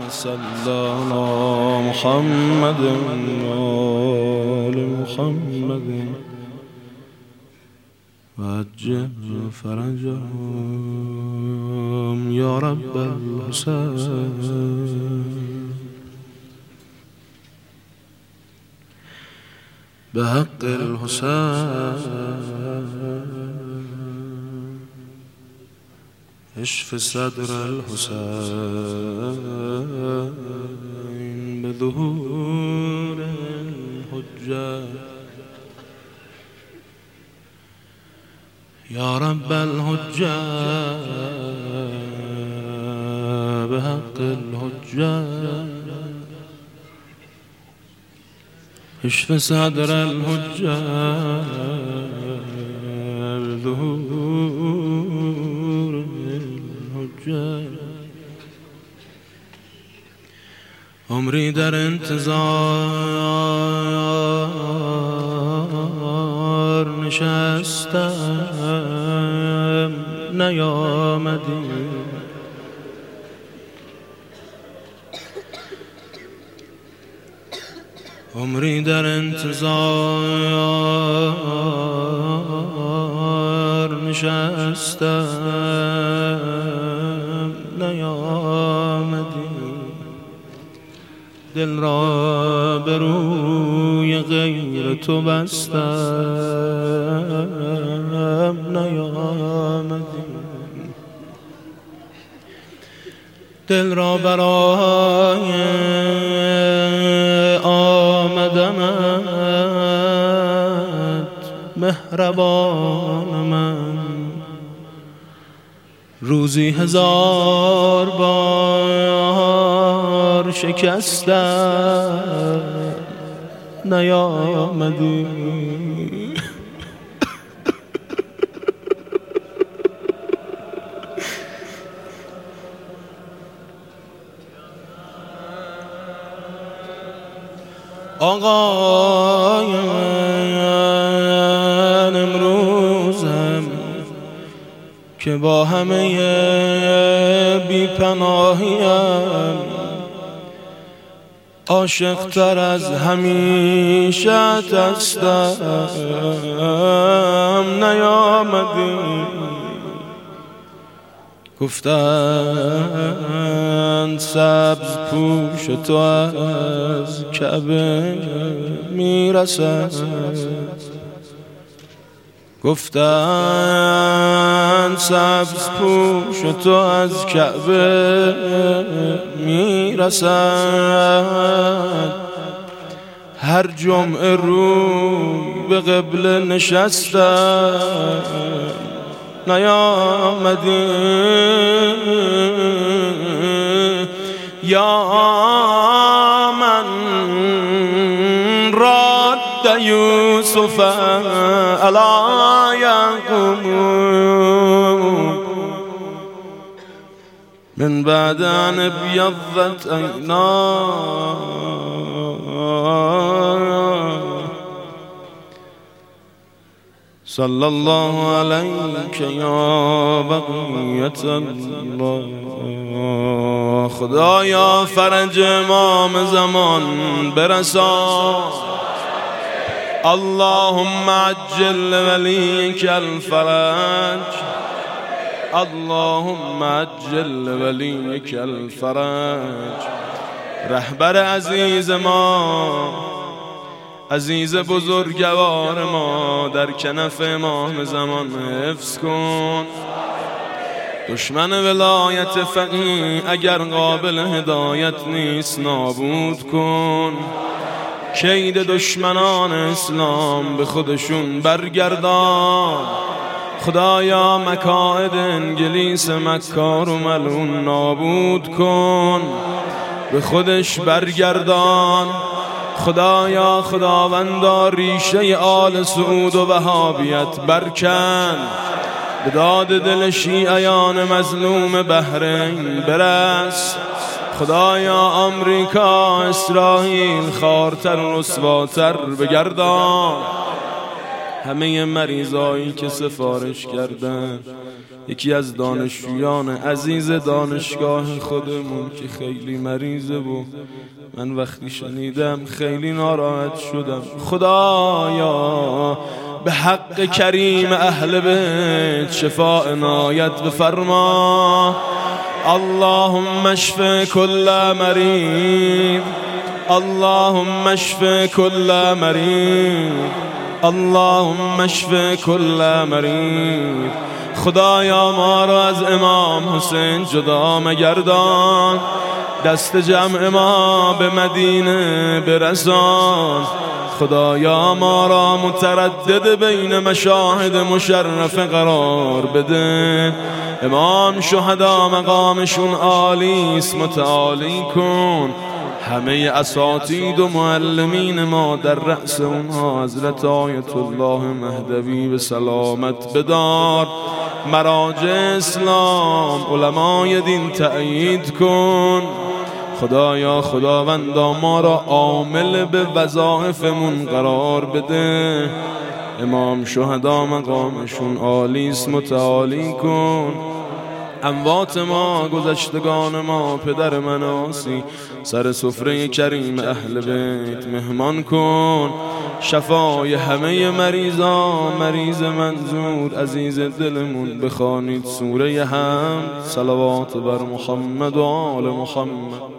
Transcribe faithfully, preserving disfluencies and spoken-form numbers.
صلی علی محمد آل محمد و عجل فرجهم یا رب الحسین به حق الحسین اشف صدر الحسین به ظهور الحجه یا رب الحجه به حق الحجه اشف صدر الحجه به ظهور الحجه عمری در انتظار نشستم نیامدی عمری در انتظار نشستم نیامدی دل را به روی غیر تو بستم نیامدی دل را برای آمدنت مهربان من روزی هزار بار شکستم نیامدی آقایان امروزم که با همه بی‌پناهیم عاشق تر از همیشه هستم نیامدی گفتند سبز پوش تو از کعبه میرسد گفتند سبز پوش تو از کعبه میرسد هر جمعه روی به قبله نشستم نیامدی یا من رد یوسف علی یعقوب من بعد ان ابیضت عیناه صلی الله علیک یا بقیت الله خدایا فرج امام زمان برسان اللهم عجل ولیک الفرج اللهم عجل ولیک الفرج رهبر عزیز ما عزیز بزرگوار ما در کنف امام زمان حفظ کن دشمن ولایت فقیه اگر قابل هدایت نیست نابود کن کید دشمنان اسلام به خودشون برگردان خدایا مکائد انگلیس مکار و ملعون نابود کن به خودش برگردان خدایا خداوندا ریشه آل سعود و وهابیت برکن به داد دل شیعیان مظلوم بحرین برس خدایا آمریکا اسرائیل خارتر و رسواتر بگردان همه مریضایی که سفارش کردن، یکی از دانشجویان عزیز دانشگاه خودمون که خیلی مریضه بود، من وقتی شنیدم خیلی ناراحت شدم. خدایا به حق کریم اهل بیت شفاء عنایت بفرما. اللهم اشف كل مريض، اللهم اشف كل مريض، اللهم اشف كل مريض. خدایا ما را از امام حسین جدا مگردان، دست جمع ما به مدینه برسان. خدایا ما را متردد بین مشاهد مشرف قرار بده. امام شهدا مقامشون عالی است، متعالی کن. همه اساتید و معلمین ما در رأس اونها حضرت آیت الله مهدوی به سلامت بدار. مراجع اسلام علمای دین تأیید کن. خدایا خداوندا ما را عامل به وظایفمون قرار بده. امام شهدا مقامشون عالی است، متعالی کن. اموات ما، گذشتگان ما، پدر مناسی سر سفره کریم اهل بیت مهمان کن. شفای همه مریضان، مریض منظور عزیز دلمون بخوانید سوره حمد. صلوات بر محمد و آل محمد.